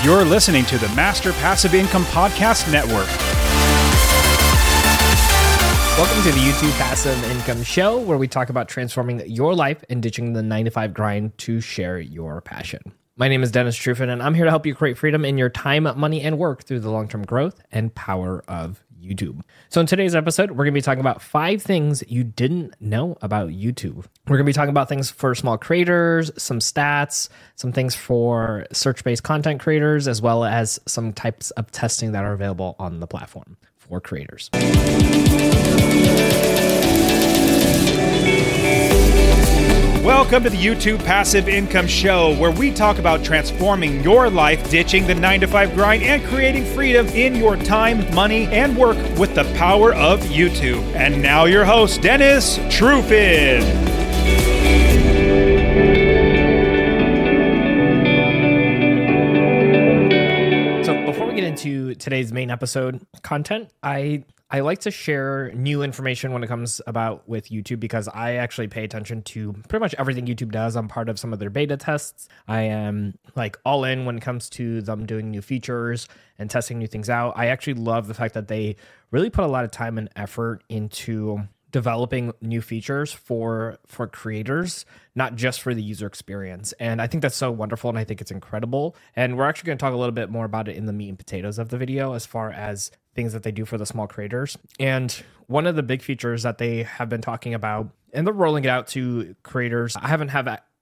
You're listening to the Master Passive Income Podcast Network. Welcome to the YouTube Passive Income Show, where we talk about transforming your life and ditching the 9-to-5 grind to share your passion. My name is Dennis Trufant, and I'm here to help you create freedom in your time, money, and work through the long-term growth and power of YouTube. So in today's episode, we're going to be talking about 5 things you didn't know about YouTube. We're going to be talking about things for small creators, some stats, some things for search-based content creators, as well as some types of testing that are available on the platform for creators. Welcome to the YouTube Passive Income Show, where we talk about transforming your life, ditching the 9-to-5 grind, and creating freedom in your time, money, and work with the power of YouTube. And now your host, Dennis Trufant. So before we get into today's main episode content, I like to share new information when it comes about with YouTube because I actually pay attention to pretty much everything YouTube does. I'm part of some of their beta tests. I am like all in when it comes to them doing new features and testing new things out. I actually love the fact that they really put a lot of time and effort into developing new features for creators, not just for the user experience. And I think that's so wonderful, and I think it's incredible. And we're actually going to talk a little bit more about it in the meat and potatoes of the video as far as things that they do for the small creators. And one of the big features that they have been talking about, and they're rolling it out to creators, I haven't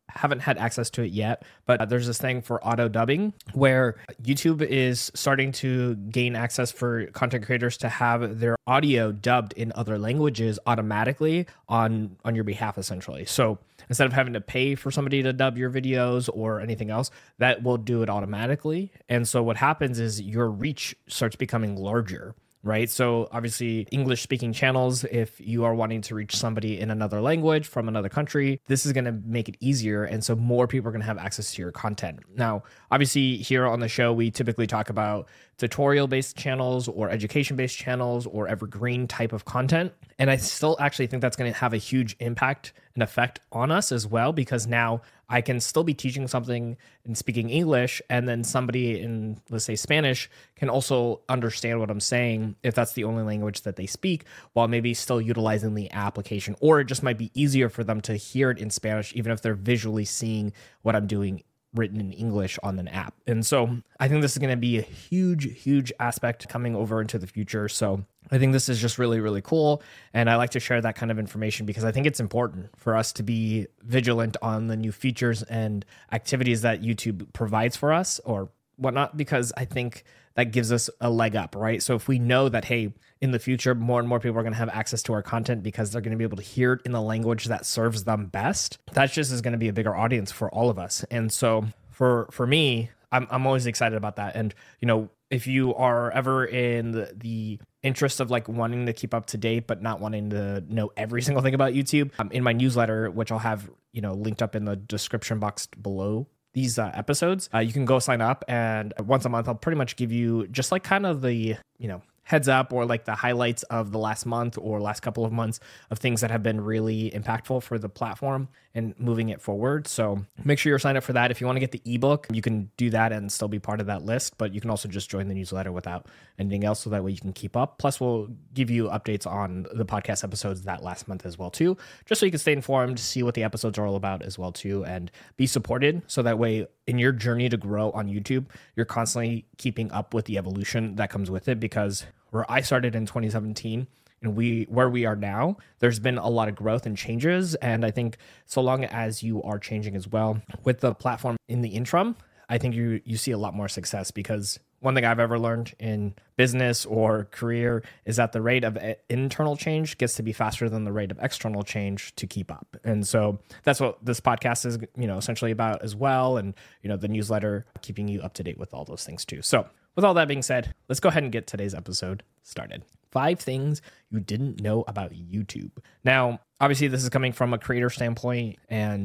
had access to it yet, but there's this thing for auto dubbing where YouTube is starting to gain access for content creators to have their audio dubbed in other languages automatically on your behalf, essentially. So instead of having to pay for somebody to dub your videos or anything else, that will do it automatically. And so what happens is your reach starts becoming larger. Right. So obviously English speaking channels, if you are wanting to reach somebody in another language from another country, this is going to make it easier. And so more people are going to have access to your content. Now, obviously here on the show, we typically talk about tutorial based channels or education based channels or evergreen type of content. And I still actually think that's going to have a huge impact and effect on us as well, because now I can still be teaching something and speaking English, and then somebody in, let's say, Spanish can also understand what I'm saying if that's the only language that they speak, while maybe still utilizing the application. Or it just might be easier for them to hear it in Spanish, even if they're visually seeing what I'm doing written in English on an app. And so I think this is going to be a huge aspect coming over into the future. So I think this is just really, really cool. And I like to share that kind of information because I think it's important for us to be vigilant on the new features and activities that YouTube provides for us or whatnot, because I think that gives us a leg up, right? So if we know that, hey, in the future, more and more people are going to have access to our content because they're going to be able to hear it in the language that serves them best, that just is going to be a bigger audience for all of us. And so for me, I'm always excited about that. And, you know, if you are ever in the interest of like wanting to keep up to date, but not wanting to know every single thing about YouTube, in my newsletter, which I'll have, you know, linked up in the description box below these episodes, you can go sign up, and once a month, I'll pretty much give you just like kind of the, you know, heads up or like the highlights of the last month or last couple of months of things that have been really impactful for the platform and moving it forward. So make sure you're signed up for that. If you want to get the ebook, you can do that and still be part of that list, but you can also just join the newsletter without anything else, so that way you can keep up. Plus we'll give you updates on the podcast episodes that last month as well too, just so you can stay informed, see what the episodes are all about as well too, and be supported. So that way in your journey to grow on YouTube, you're constantly keeping up with the evolution that comes with it, because where I started in 2017 and where we are now, there's been a lot of growth and changes. And I think so long as you are changing as well with the platform in the interim, I think you see a lot more success, because one thing I've ever learned in business or career is that the rate of internal change gets to be faster than the rate of external change to keep up. And so that's what this podcast is, you know, essentially about as well. And, you know, the newsletter, keeping you up to date with all those things too. So with all that being said, let's go ahead and get today's episode started. 5 things you didn't know about YouTube. Now, obviously this is coming from a creator standpoint, and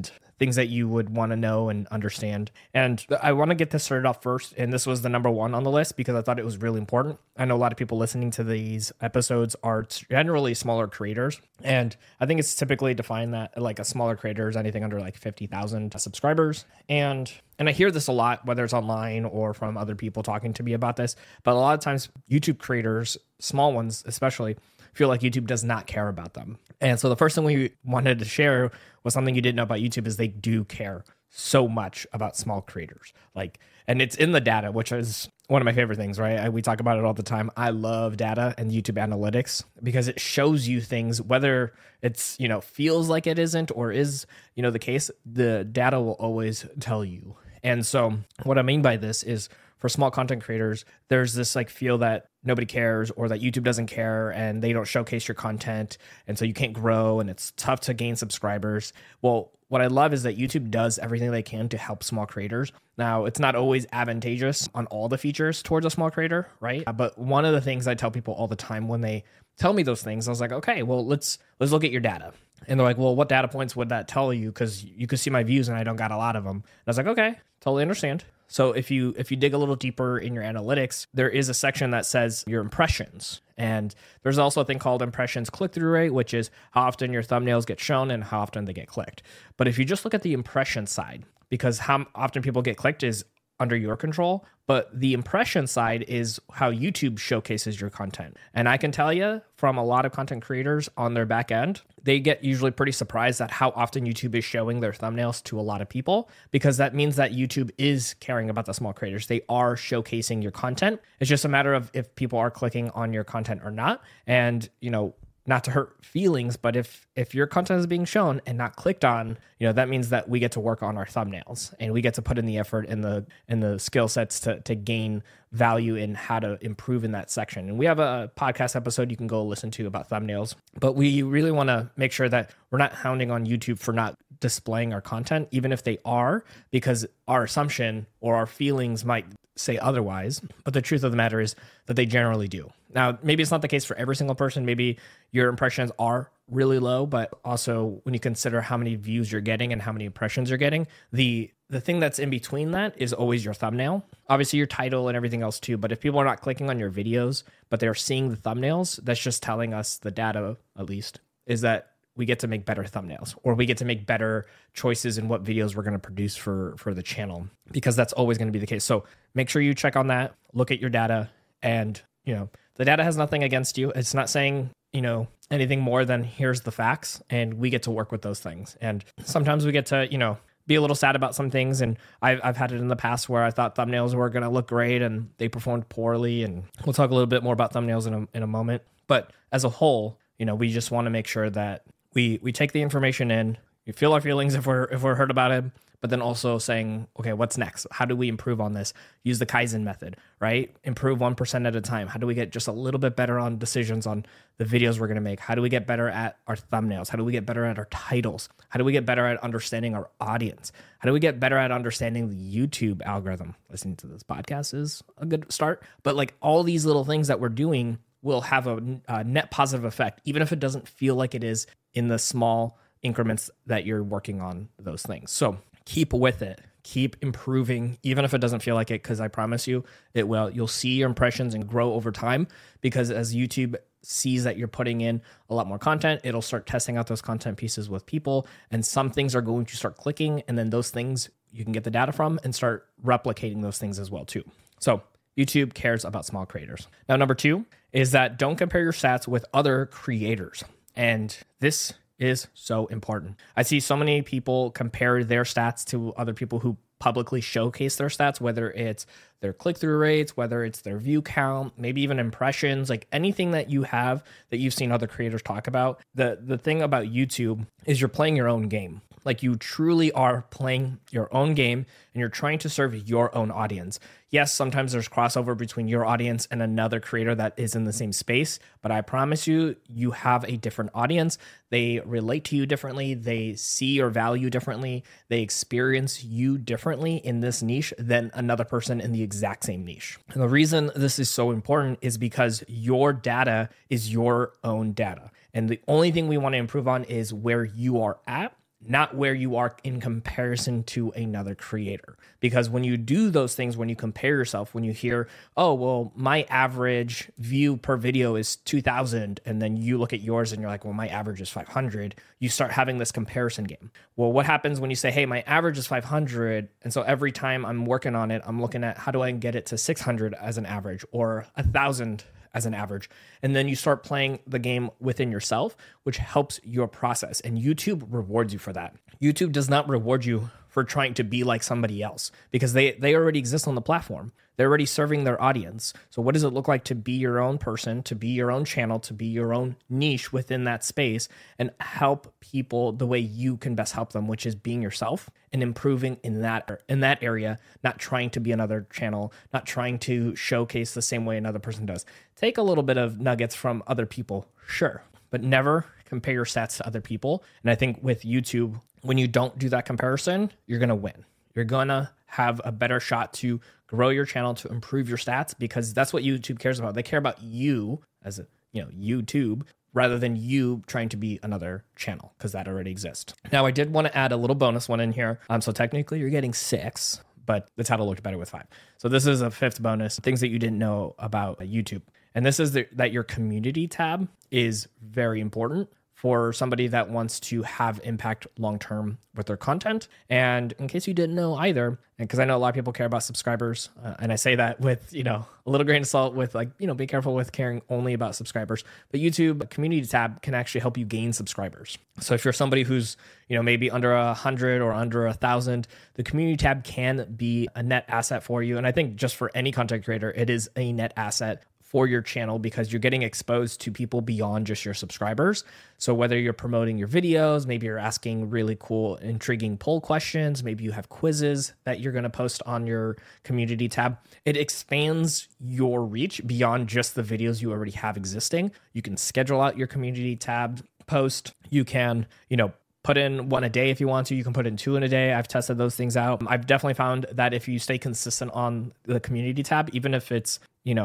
things that you would want to know and understand. And I want to get this started off first. And this was the number one on the list because I thought it was really important. I know a lot of people listening to these episodes are generally smaller creators. And I think it's typically defined that like a smaller creator is anything under like 50,000 subscribers. And I hear this a lot, whether it's online or from other people talking to me about this. But a lot of times YouTube creators, small ones especially, feel like YouTube does not care about them. And so the first thing we wanted to share was something you didn't know about YouTube is they do care so much about small creators. And it's in the data, which is one of my favorite things, right? We talk about it all the time. I love data and YouTube analytics because it shows you things, whether it's, feels like it isn't or is, the case, the data will always tell you. And so what I mean by this is for small content creators, there's this feel that nobody cares or that YouTube doesn't care and they don't showcase your content. And so you can't grow and it's tough to gain subscribers. Well, what I love is that YouTube does everything they can to help small creators. Now, it's not always advantageous on all the features towards a small creator, right? But one of the things I tell people all the time when they tell me those things, I was like, okay, well, let's look at your data. And they're like, well, what data points would that tell you? Because you could see my views and I don't got a lot of them. And I was like, okay, totally understand. So if you dig a little deeper in your analytics, there is a section that says your impressions. And there's also a thing called impressions click-through rate, which is how often your thumbnails get shown and how often they get clicked. But if you just look at the impression side, because how often people get clicked is under your control, but the impression side is how YouTube showcases your content. And I can tell you from a lot of content creators on their back end, they get usually pretty surprised at how often YouTube is showing their thumbnails to a lot of people, because that means that YouTube is caring about the small creators. They are showcasing your content. It's just a matter of if people are clicking on your content or not. And, not to hurt feelings, but if your content is being shown and not clicked on, that means that we get to work on our thumbnails and we get to put in the effort and the skill sets to gain value in how to improve in that section. And we have a podcast episode you can go listen to about thumbnails, but we really want to make sure that we're not hounding on YouTube for not displaying our content, even if they are, because our assumption or our feelings might say otherwise. But the truth of the matter is that they generally do. Now, maybe it's not the case for every single person. Maybe your impressions are really low, but also when you consider how many views you're getting and how many impressions you're getting, the thing that's in between that is always your thumbnail. Obviously your title and everything else too, but if people are not clicking on your videos, but they're seeing the thumbnails, that's just telling us, the data at least, is that we get to make better thumbnails or we get to make better choices in what videos we're going to produce for the channel, because that's always going to be the case. So make sure you check on that, look at your data, and the data has nothing against you. It's not saying, anything more than here's the facts, and we get to work with those things. And sometimes we get to, be a little sad about some things. And I've had it in the past where I thought thumbnails were going to look great and they performed poorly. And we'll talk a little bit more about thumbnails in a moment. But as a whole, we just want to make sure that we take the information in, we feel our feelings if we're hurt about it, but then also saying, okay, what's next? How do we improve on this? Use the Kaizen method, right? Improve 1% at a time. How do we get just a little bit better on decisions on the videos we're going to make? How do we get better at our thumbnails? How do we get better at our titles? How do we get better at understanding our audience? How do we get better at understanding the YouTube algorithm? Listening to this podcast is a good start, but all these little things that we're doing will have a net positive effect, even if it doesn't feel like it is in the small increments that you're working on those things. So keep with it. Keep improving, even if it doesn't feel like it, because I promise you it will. You'll see your impressions and grow over time, because as YouTube sees that you're putting in a lot more content, it'll start testing out those content pieces with people, and some things are going to start clicking, and then those things you can get the data from and start replicating those things as well too. So YouTube cares about small creators. Now, number 2 is that don't compare your stats with other creators. And this is so important. I see so many people compare their stats to other people who publicly showcase their stats, whether it's their click-through rates, whether it's their view count, maybe even impressions, anything that you have that you've seen other creators talk about. The thing about YouTube is you're playing your own game. You truly are playing your own game and you're trying to serve your own audience. Yes, sometimes there's crossover between your audience and another creator that is in the same space, but I promise you, you have a different audience. They relate to you differently. They see your value differently. They experience you differently in this niche than another person in the exact same niche. And the reason this is so important is because your data is your own data. And the only thing we want to improve on is where you are at not where you are in comparison to another creator. Because when you do those things, when you compare yourself, when you hear, oh, well, my average view per video is 2,000, and then you look at yours and you're like, well, my average is 500, you start having this comparison game. Well, what happens when you say, hey, my average is 500, and so every time I'm working on it, I'm looking at how do I get it to 600 as an average or 1,000 as an average. And then you start playing the game within yourself, which helps your process. And YouTube rewards you for that. YouTube does not reward you for trying to be like somebody else because they already exist on the platform. They're already serving their audience. So what does it look like to be your own person, to be your own channel, to be your own niche within that space and help people the way you can best help them, which is being yourself and improving in that area, not trying to be another channel, not trying to showcase the same way another person does. Take a little bit of nuggets from other people, sure, but never compare your stats to other people. And I think with YouTube, when you don't do that comparison, you're going to win. You're going to have a better shot to grow your channel, to improve your stats, because that's what YouTube cares about. They care about you as YouTube, rather than you trying to be another channel, because that already exists. Now, I did want to add a little bonus one in here. So technically you're getting 6, but it's how to look better with 5. So this is a 5th bonus, things that you didn't know about YouTube. And this is that your community tab is very important for somebody that wants to have impact long-term with their content. And in case you didn't know either, and because I know a lot of people care about subscribers, and I say that with, a little grain of salt with be careful with caring only about subscribers, but YouTube community tab can actually help you gain subscribers. So if you're somebody who's, maybe under 100 or under 1,000, the community tab can be a net asset for you. And I think just for any content creator, it is a net asset for your channel because you're getting exposed to people beyond just your subscribers. So whether you're promoting your videos, maybe you're asking really cool, intriguing poll questions, maybe you have quizzes that you're going to post on your community tab, it expands your reach beyond just the videos you already have existing. You can schedule out your community tab post. You can, put in 1 a day if you want to. You can put in 2 in a day. I've tested those things out. I've definitely found that if you stay consistent on the community tab, even if it's,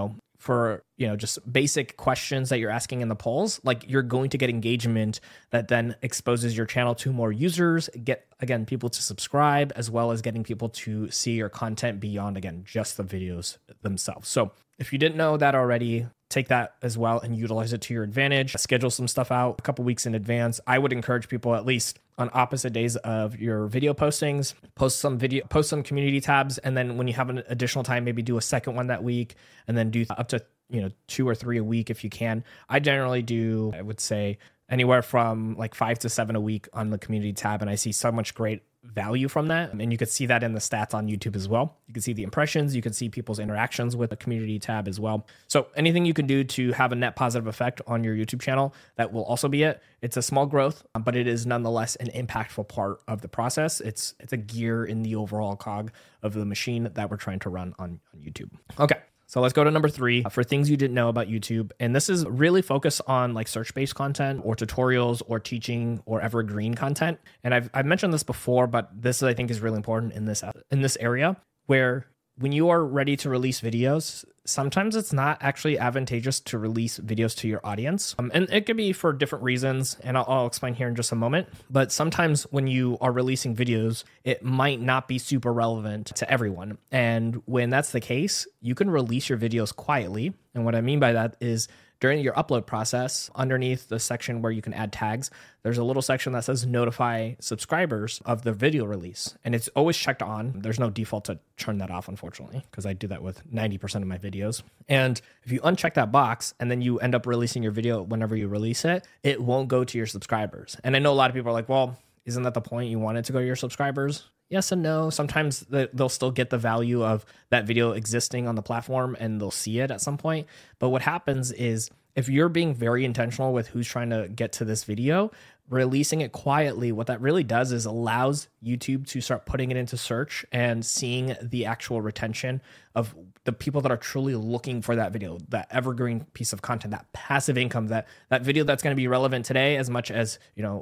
for, just basic questions that you're asking in the polls, like you're going to get engagement that then exposes your channel to more users, get, again, people to subscribe, as well as getting people to see your content beyond, again, just the videos themselves. So if you didn't know that already, take that as well and utilize it to your advantage. Schedule some stuff out a couple weeks in advance. I would encourage people at least on opposite days of your video postings, post some community tabs. And then when you have an additional time, maybe do a second one that week and then do up to, 2 or 3 a week if you can. I generally do, I would say anywhere from like 5 to 7 a week on the community tab. And I see so much great value from that. And you could see that in the stats on YouTube as well. You can see the impressions, you can see people's interactions with the community tab as well. So anything you can do to have a net positive effect on your YouTube channel, that will also be it. It's a small growth, but it is nonetheless an impactful part of the process. It's a gear in the overall cog of the machine that we're trying to run on YouTube. Okay. So let's go to number 3 for things you didn't know about YouTube. And this is really focused on like search-based content or tutorials or teaching or evergreen content. And I've mentioned this before, but this I think is really important in this area where when you are ready to release videos, sometimes it's not actually advantageous to release videos to your audience. And it could be for different reasons, and I'll explain here in just a moment. But sometimes when you are releasing videos, it might not be super relevant to everyone. And when that's the case, you can release your videos quietly. And what I mean by that is during your upload process, underneath the section where you can add tags, there's a little section that says notify subscribers of the video release. And it's always checked on. There's no default to turn that off, unfortunately, because I do that with 90% of my videos. And if you uncheck that box and then you end up releasing your video whenever you release it, it won't go to your subscribers. And I know a lot of people are like, well, isn't that the point? You want it to go to your subscribers? Yes and no. Sometimes they'll still get the value of that video existing on the platform and they'll see it at some point. But what happens is if you're being very intentional with who's trying to get to this video, releasing it quietly, what that really does is allows YouTube to start putting it into search and seeing the actual retention of the people that are truly looking for that video, that evergreen piece of content, that passive income, that video that's going to be relevant today as much as,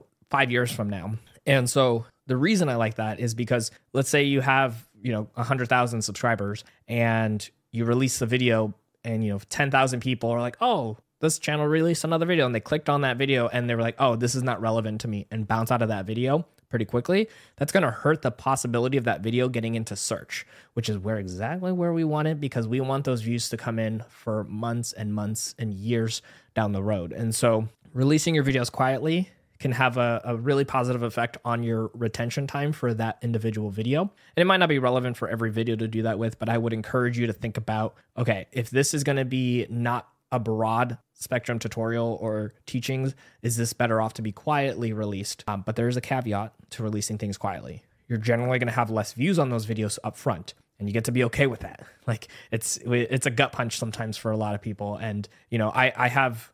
5 years from now. And so the reason I like that is because let's say you have, 100,000 subscribers and you release the video and, 10,000 people are like, oh, this channel released another video, and they clicked on that video and they were like, oh, this is not relevant to me, and bounce out of that video. pretty quickly, that's going to hurt the possibility of that video getting into search, which is exactly where we want it, because we want those views to come in for months and years down the road. And so releasing your videos quietly can have a really positive effect on your retention time for that individual video. And it might not be relevant for every video to do that with, but I would encourage you to think about, okay, if this is going to be not a broad spectrum tutorial or teachings, is this better off to be quietly released? But there's a caveat to releasing things quietly. You're generally going to have less views on those videos up front, and you get to be okay with that. Like it's a gut punch sometimes for a lot of people. And, I have,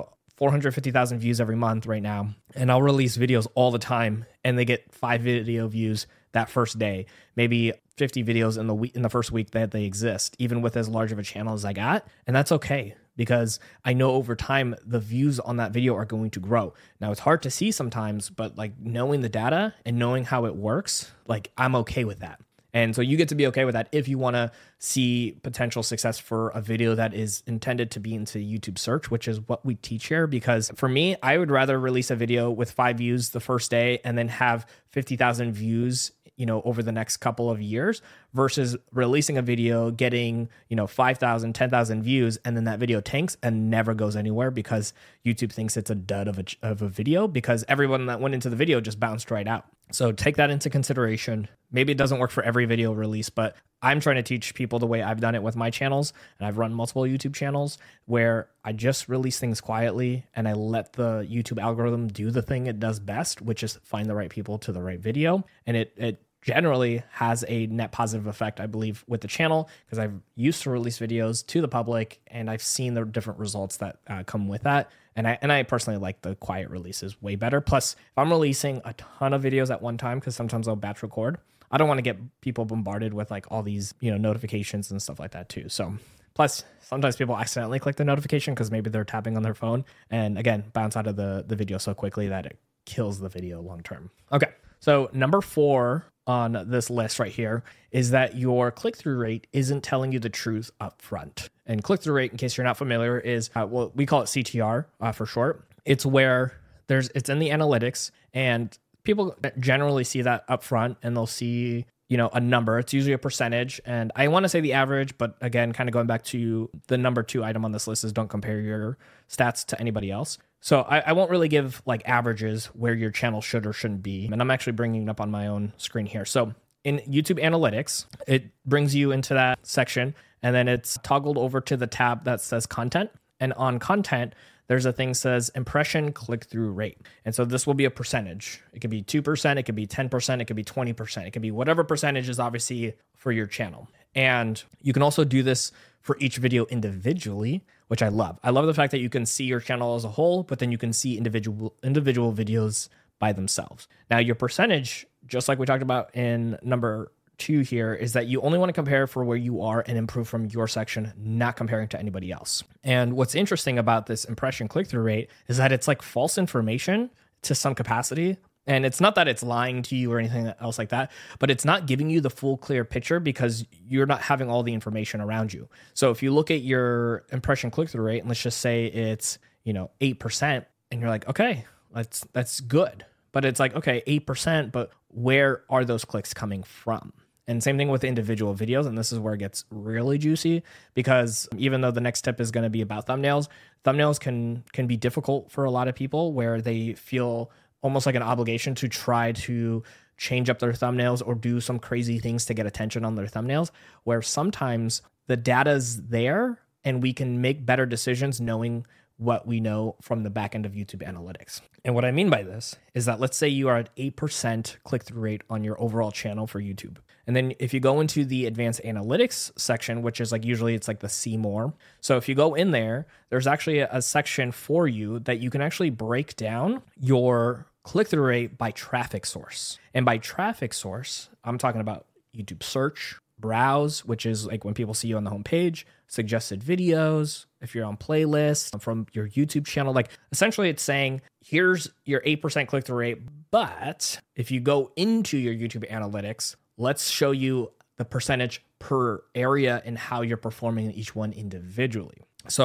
450,000 views every month right now, and I'll release videos all the time, and they get 5 video views that first day, maybe 50 videos in the first week that they exist, even with as large of a channel as I got. And that's okay, because I know over time the views on that video are going to grow. Now it's hard to see sometimes, but like knowing the data and knowing how it works, like I'm okay with that. And so you get to be okay with that if you want to see potential success for a video that is intended to be into YouTube search, which is what we teach here. Because for me, I would rather release a video with 5 views the first day and then have 50,000 views, over the next couple of years, versus releasing a video, getting, 5,000, 10,000 views, and then that video tanks and never goes anywhere because YouTube thinks it's a dud of a video, because everyone that went into the video just bounced right out. So take that into consideration. Maybe it doesn't work for every video release, but I'm trying to teach people the way I've done it with my channels. And I've run multiple YouTube channels where I just release things quietly and I let the YouTube algorithm do the thing it does best, which is find the right people to the right video. And it generally has a net positive effect, I believe, with the channel, because I've used to release videos to the public and I've seen the different results that come with that. And I personally like the quiet releases way better. Plus, if I'm releasing a ton of videos at one time, because sometimes I'll batch record, I don't want to get people bombarded with like all these, notifications and stuff like that too. So plus, sometimes people accidentally click the notification because maybe they're tapping on their phone and again, bounce out of the video so quickly that it kills the video long term. Okay. So number 4 on this list right here is that your click-through rate isn't telling you the truth up front. And click-through rate, in case you're not familiar, is we call it CTR for short. It's where it's in the analytics, and people generally see that up front and they'll see, a number. It's usually a percentage. And I want to say the average, but again, kind of going back to the number 2 item on this list is don't compare your stats to anybody else. So I won't really give like averages where your channel should or shouldn't be. And I'm actually bringing it up on my own screen here. So in YouTube Analytics, it brings you into that section, and then it's toggled over to the tab that says content. And on content, there's a thing that says impression click-through rate. And so this will be a percentage. It could be 2%, it could be 10%, it could be 20%. It could be whatever percentage is obviously for your channel. And you can also do this for each video individually, which I love. I love the fact that you can see your channel as a whole, but then you can see individual videos by themselves. Now, your percentage, just like we talked about in number 2 here, is that you only want to compare for where you are and improve from your section, not comparing to anybody else. And what's interesting about this impression click-through rate is that it's like false information to some capacity. And it's not that it's lying to you or anything else like that, but it's not giving you the full clear picture because you're not having all the information around you. So if you look at your impression click-through rate, and let's just say it's, 8%, and you're like, okay, that's good. But it's like, okay, 8%, but where are those clicks coming from? And same thing with individual videos. And this is where it gets really juicy, because even though the next tip is going to be about thumbnails can be difficult for a lot of people, where they feel almost like an obligation to try to change up their thumbnails or do some crazy things to get attention on their thumbnails, where sometimes the data's there and we can make better decisions knowing what we know from the back end of YouTube Analytics. And what I mean by this is that let's say you are at 8% click-through rate on your overall channel for YouTube. And then if you go into the advanced analytics section, which is like usually it's like the see more. So if you go in there, there's actually a section for you that you can actually break down your click-through rate by traffic source. And by traffic source, I'm talking about YouTube search, browse, which is like when people see you on the homepage, suggested videos, if you're on playlists from your YouTube channel. Like essentially it's saying, here's your 8% click-through rate, but if you go into your YouTube analytics, let's show you the percentage per area and how you're performing in each one individually. So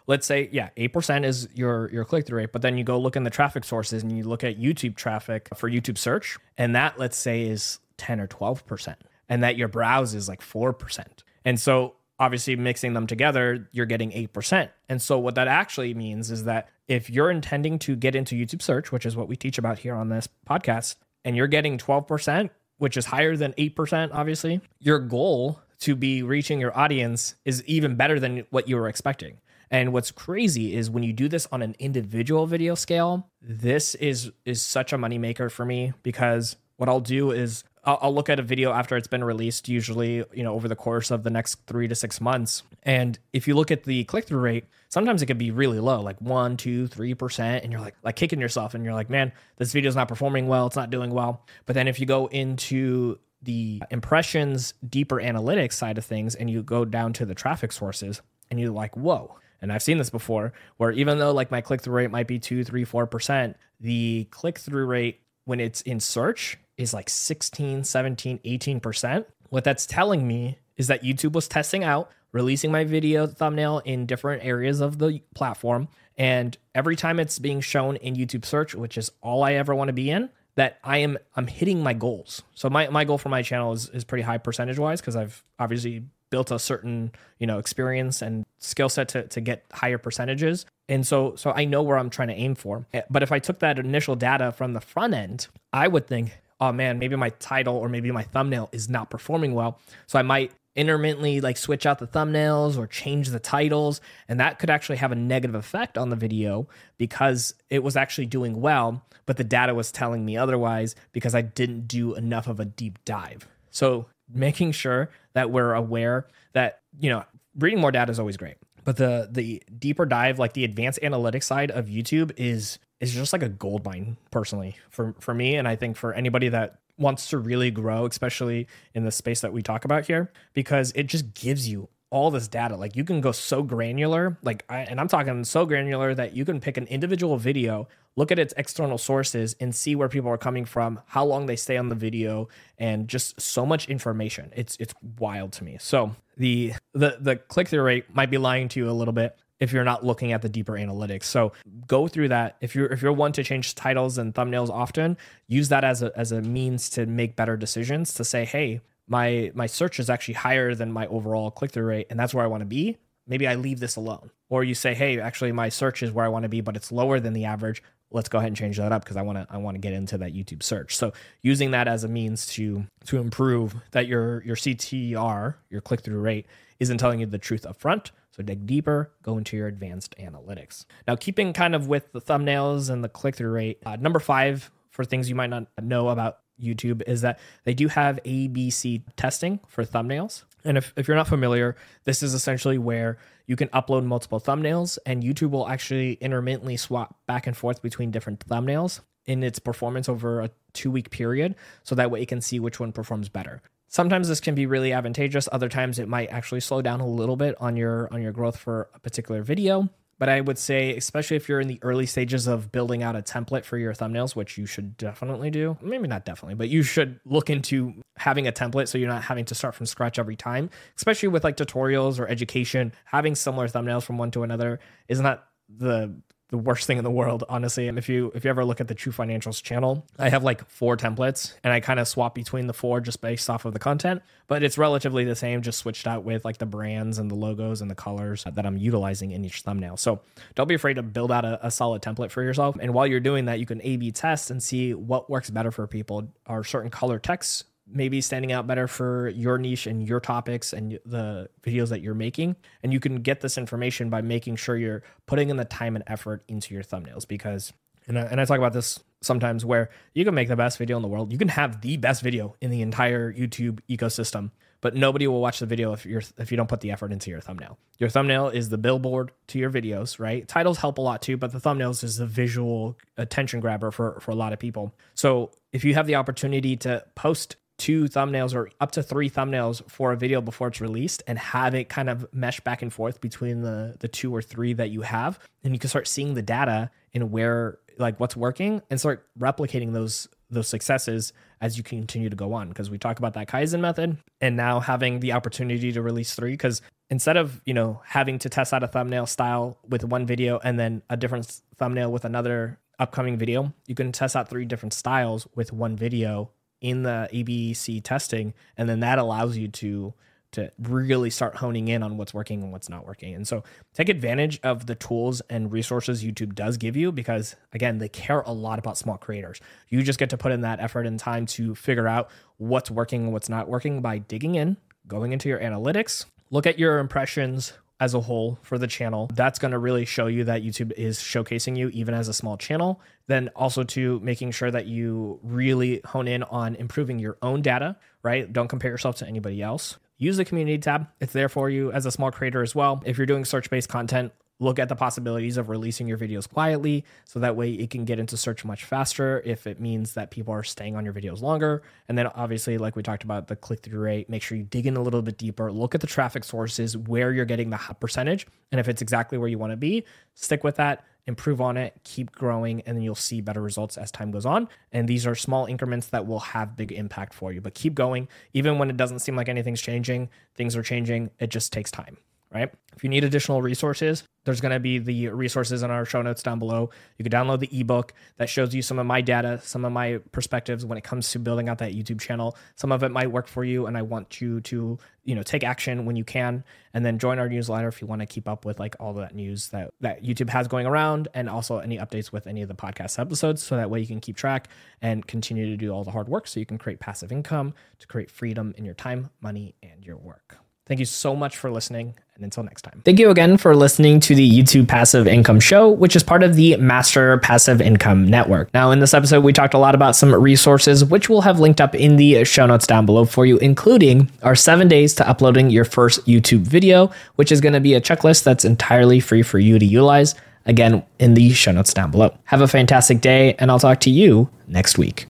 let's say, 8% is your click-through rate, but then you go look in the traffic sources and you look at YouTube traffic for YouTube search, and that, let's say, is 10 or 12%, and that your browse is like 4%. And so obviously mixing them together, you're getting 8%. And so what that actually means is that if you're intending to get into YouTube search, which is what we teach about here on this podcast, and you're getting 12%, which is higher than 8%, obviously, your goal to be reaching your audience is even better than what you were expecting. And what's crazy is when you do this on an individual video scale, this is such a moneymaker for me, because what I'll do is I'll look at a video after it's been released, usually, over the course of the next 3 to 6 months. And if you look at the click-through rate, sometimes it could be really low, like 1, 2, 3%. And you're like kicking yourself and you're like, man, this video's not performing well. It's not doing well. But then if you go into the impressions, deeper analytics side of things, and you go down to the traffic sources and you're like, whoa. And I've seen this before, where even though like my click-through rate might be 2, 3, 4%, the click-through rate when it's in search is like 16, 17, 18%. What that's telling me is that YouTube was testing out, releasing my video thumbnail in different areas of the platform. And every time it's being shown in YouTube search, which is all I ever want to be in, that I'm hitting my goals. So my goal for my channel is pretty high percentage wise, because I've obviously built a certain, experience and skill set to get higher percentages. And so I know where I'm trying to aim for. But if I took that initial data from the front end, I would think, oh man, maybe my title or maybe my thumbnail is not performing well. So I might intermittently like switch out the thumbnails or change the titles. And that could actually have a negative effect on the video because it was actually doing well, but the data was telling me otherwise because I didn't do enough of a deep dive. So making sure that we're aware that, reading more data is always great. But the deeper dive, like the advanced analytics side of YouTube is just like a gold mine personally for me. And I think for anybody that wants to really grow, especially in the space that we talk about here, because it just gives you all this data. Like you can go so granular, and I'm talking so granular that you can pick an individual video, look at its external sources and see where people are coming from, how long they stay on the video, and just so much information. It's wild to me. So the click-through rate might be lying to you a little bit if you're not looking at the deeper analytics. So go through that. If you're one to change titles and thumbnails often, use that as a means to make better decisions, to say, hey, my search is actually higher than my overall click-through rate, and that's where I want to be. Maybe I leave this alone. Or you say, hey, actually my search is where I want to be, but it's lower than the average. Let's go ahead and change that up because I want to get into that YouTube search. So using that as a means to improve that your CTR, your click-through rate, isn't telling you the truth up front. So dig deeper, go into your advanced analytics. Now, keeping kind of with the thumbnails and the click-through rate, number 5 for things you might not know about YouTube is that they do have A/B/C testing for thumbnails. And if you're not familiar, this is essentially where you can upload multiple thumbnails and YouTube will actually intermittently swap back and forth between different thumbnails in its performance over a 2-week period. So that way it can see which one performs better. Sometimes this can be really advantageous. Other times it might actually slow down a little bit on your growth for a particular video. But I would say, especially if you're in the early stages of building out a template for your thumbnails, which you should definitely do, maybe not definitely, but you should look into having a template so you're not having to start from scratch every time, especially with like tutorials or education. Having similar thumbnails from one to another is not the worst thing in the world, honestly. And if you ever look at the True Financials channel, I have like 4 templates and I kind of swap between the 4 just based off of the content, but it's relatively the same, just switched out with like the brands and the logos and the colors that I'm utilizing in each thumbnail. So don't be afraid to build out a solid template for yourself. And while you're doing that, you can A/B test and see what works better for people. Are certain color texts maybe standing out better for your niche and your topics and the videos that you're making? And you can get this information by making sure you're putting in the time and effort into your thumbnails, because, and I talk about this sometimes, where you can make the best video in the world. You can have the best video in the entire YouTube ecosystem, but nobody will watch the video if you don't put the effort into your thumbnail. Your thumbnail is the billboard to your videos, right? Titles help a lot too, but the thumbnails is the visual attention grabber for a lot of people. So if you have the opportunity to post 2 thumbnails or up to 3 thumbnails for a video before it's released and have it kind of mesh back and forth between the 2 or 3 that you have, and you can start seeing the data and where, like, what's working, and start replicating those successes as you continue to go on. Because we talk about that Kaizen method, and now having the opportunity to release 3, because instead of, having to test out a thumbnail style with one video and then a different thumbnail with another upcoming video, you can test out 3 different styles with one video in the ABC testing. And then that allows you to really start honing in on what's working and what's not working. And so take advantage of the tools and resources YouTube does give you, because again, they care a lot about small creators. You just get to put in that effort and time to figure out what's working and what's not working by digging in, going into your analytics, look at your impressions as a whole for the channel. That's going to really show you that YouTube is showcasing you even as a small channel. Then also to making sure that you really hone in on improving your own data, right? Don't compare yourself to anybody else. Use the community tab. It's there for you as a small creator as well. If you're doing search-based content, look at the possibilities of releasing your videos quietly, so that way it can get into search much faster if it means that people are staying on your videos longer. And then obviously, like we talked about, the click-through rate, make sure you dig in a little bit deeper, look at the traffic sources, where you're getting the hot percentage. And if it's exactly where you want to be, stick with that, improve on it, keep growing, and then you'll see better results as time goes on. And these are small increments that will have big impact for you, but keep going. Even when it doesn't seem like anything's changing, things are changing. It just takes time, right? If you need additional resources, there's going to be the resources in our show notes down below. You can download the ebook that shows you some of my data, some of my perspectives when it comes to building out that YouTube channel. Some of it might work for you, and I want you to, take action when you can, and then join our newsletter if you want to keep up with like all that news that YouTube has going around, and also any updates with any of the podcast episodes. So that way you can keep track and continue to do all the hard work so you can create passive income to create freedom in your time, money, and your work. Thank you so much for listening, and until next time. Thank you again for listening to the YouTube Passive Income Show, which is part of the Master Passive Income Network. Now, in this episode, we talked a lot about some resources, which we'll have linked up in the show notes down below for you, including our 7 days to uploading your first YouTube video, which is going to be a checklist that's entirely free for you to utilize. Again, in the show notes down below. Have a fantastic day, and I'll talk to you next week.